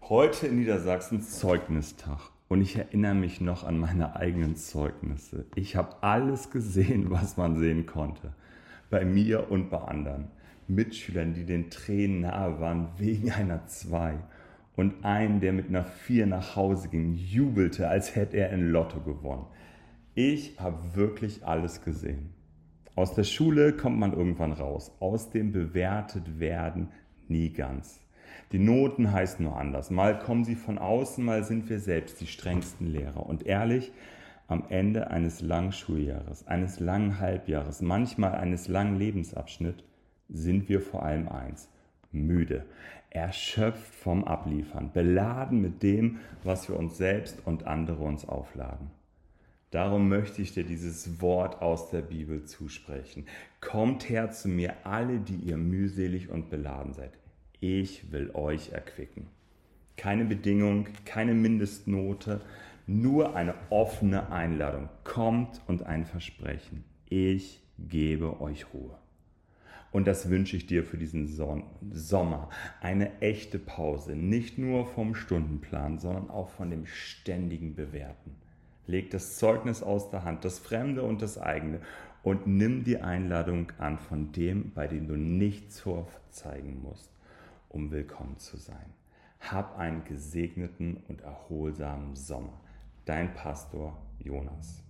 Heute in Niedersachsen Zeugnistag und ich erinnere mich noch an meine eigenen Zeugnisse. Ich habe alles gesehen, was man sehen konnte. Bei mir und bei anderen. Mitschülern, die den Tränen nahe waren wegen einer 2 und einen, der mit einer 4 nach Hause ging, jubelte, als hätte er in Lotto gewonnen. Ich habe wirklich alles gesehen. Aus der Schule kommt man irgendwann raus, aus dem bewertet werden nie ganz. Die Noten heißen nur anders. Mal kommen sie von außen, mal sind wir selbst die strengsten Lehrer. Und ehrlich, am Ende eines langen Schuljahres, eines langen Halbjahres, manchmal eines langen Lebensabschnitts, sind wir vor allem eins: müde, erschöpft vom Abliefern, beladen mit dem, was wir uns selbst und andere uns aufladen. Darum möchte ich dir dieses Wort aus der Bibel zusprechen. Kommt her zu mir, alle, die ihr mühselig und beladen seid. Ich will euch erquicken. Keine Bedingung, keine Mindestnote, nur eine offene Einladung. Kommt und ein Versprechen. Ich gebe euch Ruhe. Und das wünsche ich dir für diesen Sommer. Eine echte Pause, nicht nur vom Stundenplan, sondern auch von dem ständigen Bewerten. Leg das Zeugnis aus der Hand, das Fremde und das eigene, und nimm die Einladung an von dem, bei dem du nichts vorzeigen musst, um willkommen zu sein. Hab einen gesegneten und erholsamen Sommer. Dein Pastor Jonas.